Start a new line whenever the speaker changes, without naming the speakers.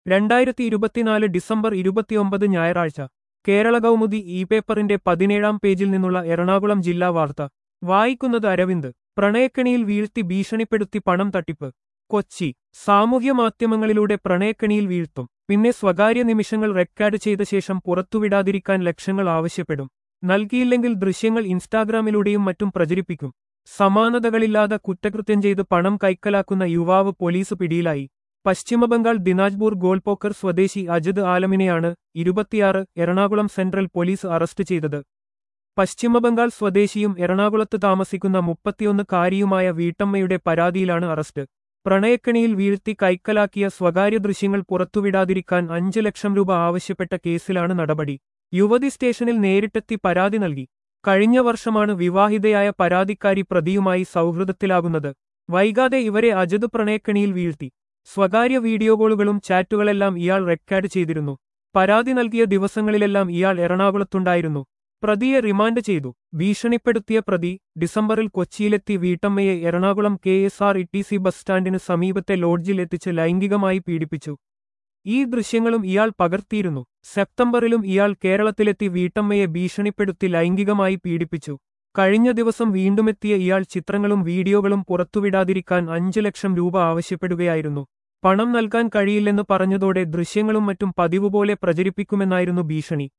2024 December 29 ഞായറാഴ്ച Kerala Kaumudi E പേപ്പറിന്റെ 17-ാം പേജിൽ നിന്നുള്ള എറണാകുളം ജില്ലാ വാർത്ത വായിക്കുന്നത് അരവിന്ദ്. പ്രണയക്കെണിയിൽ വീഴ്ത്തി ഭീഷണിപ്പെടുത്തി പണം തട്ടിപ്പ്. കൊച്ചി. സാമൂഹ്യ മാധ്യമങ്ങളിലൂടെ പ്രണയക്കെണിയിൽ വീഴ്ത്തും. പിന്നെ സ്വകാര്യ നിമിഷങ്ങൾ റെക്കോർഡ് ചെയ്ത ശേഷം പുറത്തുവിടാതിരിക്കാൻ ലക്ഷങ്ങൾ ആവശ്യപ്പെടും. നൽകിയില്ലെങ്കിൽ ദൃശ്യങ്ങൾ ഇൻസ്റ്റാഗ്രാമിലൂടെയും മറ്റും പ്രചരിപ്പിക്കും. സമാനതകളില്ലാതെ കുറ്റകൃത്യം ചെയ്ത് പണം കൈക്കലാക്കുന്ന യുവാവ് പോലീസ് പിടിയിലായി. പശ്ചിമബംഗാൾ ദിനാജ്പൂർ ഗോൾപോക്കർ സ്വദേശി അജിത് ആലമിനെയാണ് 26 എറണാകുളം സെൻട്രൽ പോലീസ് അറസ്റ്റ് ചെയ്തത്. പശ്ചിമബംഗാൾ സ്വദേശിയും എറണാകുളത്ത് താമസിക്കുന്ന 31-കാരിയുമായ വീട്ടമ്മയുടെ പരാതിയിലാണ് അറസ്റ്റ്. പ്രണയക്കെണിയിൽ വീഴ്ത്തി കൈക്കലാക്കിയ സ്വകാര്യ ദൃശ്യങ്ങൾ പുറത്തുവിടാതിരിക്കാൻ 5 ലക്ഷം രൂപ ആവശ്യപ്പെട്ട കേസിലാണ് നടപടി. യുവതി സ്റ്റേഷനിൽ നേരിട്ടെത്തി പരാതി നൽകി. കഴിഞ്ഞ വർഷമാണ് വിവാഹിതയായ പരാതിക്കാരി പ്രതിയുമായി സൗഹൃദത്തിലാകുന്നത്. വൈകാതെ ഇവരെ അജിത് പ്രണയക്കെണിയിൽ വീഴ്ത്തി. സ്വകാര്യ വീഡിയോ കോളുകളും ചാറ്റുകളെല്ലാം ഇയാൾ റെക്കോർഡ് ചെയ്തിരുന്നു. പരാതി നൽകിയ ദിവസങ്ങളിലെല്ലാം ഇയാൾ എറണാകുളത്തുണ്ടായിരുന്നു. പ്രതിയെ റിമാൻഡ് ചെയ്തു. ഭീഷണിപ്പെടുത്തിയ പ്രതി ഡിസംബറിൽ കൊച്ചിയിലെത്തി വീട്ടമ്മയെ എറണാകുളം KSRTC ബസ് സ്റ്റാൻഡിന് സമീപത്തെ ലോഡ്ജിൽ എത്തിച്ച് ലൈംഗികമായി പീഡിപ്പിച്ചു. ഈ ദൃശ്യങ്ങളും ഇയാൾ പകർത്തിയിരുന്നു. സെപ്റ്റംബറിലും ഇയാൾ കേരളത്തിലെത്തി വീട്ടമ്മയെ ഭീഷണിപ്പെടുത്തി ലൈംഗികമായി പീഡിപ്പിച്ചു. കഴിഞ്ഞ ദിവസം വീണ്ടുമെത്തിയ ഇയാൾ ചിത്രങ്ങളും വീഡിയോകളും പുറത്തുവിടാതിരിക്കാൻ 5 ലക്ഷം രൂപ ആവശ്യപ്പെടുകയായിരുന്നു. പണം നൽകാൻ കഴിയില്ലെന്ന് പറഞ്ഞതോടെ ദൃശ്യങ്ങളും മറ്റും പതിവുപോലെ പ്രചരിപ്പിക്കുമെന്നായിരുന്നു ഭീഷണി.